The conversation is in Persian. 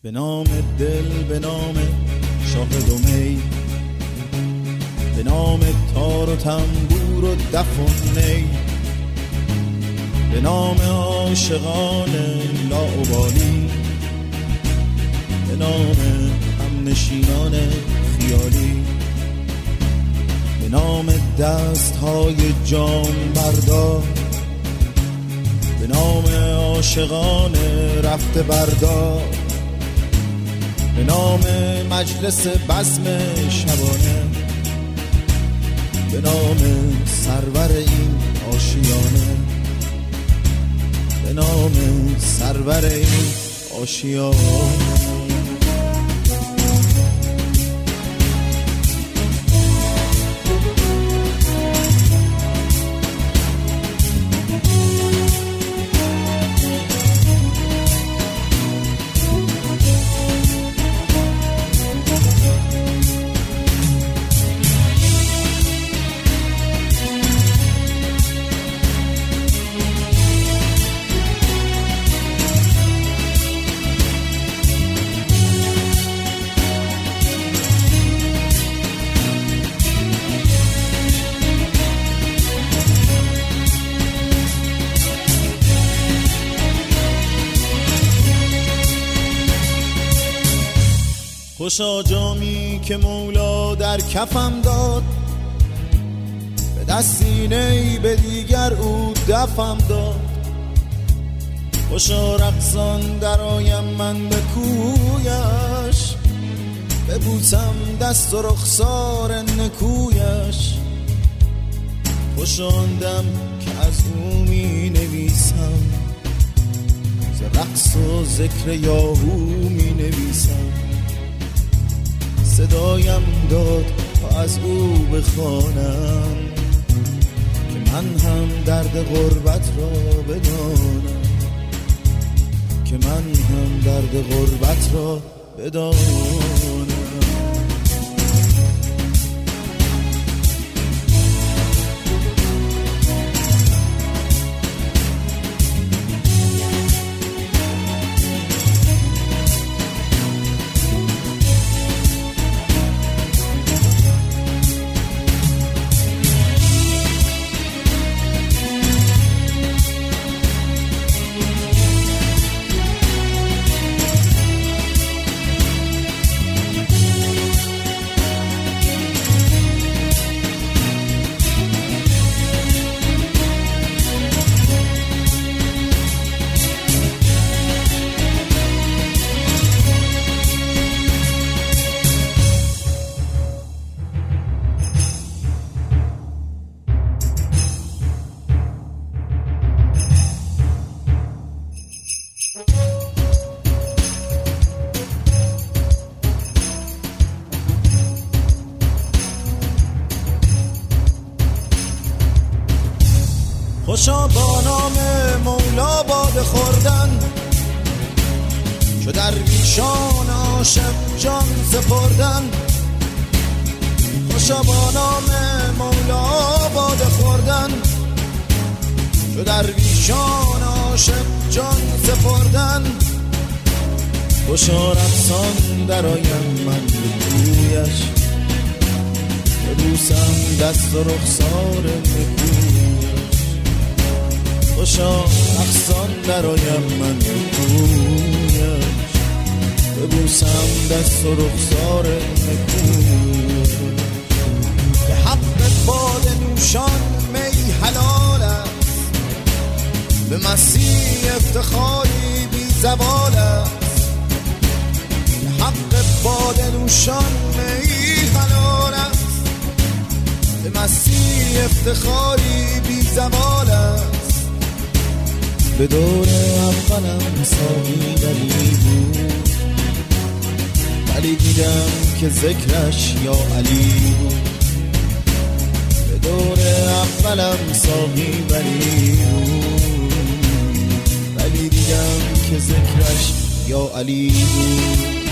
به نام دل، به نام شاهد و می، به نام تار و تنبور و دف و نی، به نام عاشقان لاابالی، به نام همنشینان خیالی، به نام دست‌های جام بردار، به نام عاشقان رفته بردار، به نام مجلس بزم شبانه، به نام سرور این آشیانه، به نام سرور این آشیانه. خوشا جامی که مولا در کفم داد، به دستی نی به دیگر او دفم داد. خوشا رقصان درآیم من به کویش، ببوسم دست و رخسار نکویش. خوشا آن دم که از او می نویسم، ز رقص و ذکر یاهو می نویسم. صدایم داد تا از او بخوانم، که من هم درد غربت را بدانم، که من هم درد غربت را بدانم. خوشا با نام مولا باده خوردن، چو درویشان عاشق جان سپردن. خوشا با نام مولا باده خوردن، چو درویشان عاشق جان سپردن. خوشا رقصان درآیم من به کویش، ببوسم دست و رخسار نکویش. خوشا رقصان درآیم من به کویش، ببوسم دست و رخسار نکویش. به حق باده نوشان می حلال است، به مسیح افتخاری بی زوال است. به حق باده نوشان می حلال است، به مسیح افتخاری بی زوال است. به دور اولم ساقی ولی بود، ولی دیدم که ذکرش یا علی بود. به دور اولم ساقی ولی بود، ولی دیدم که ذکرش یا علی بود.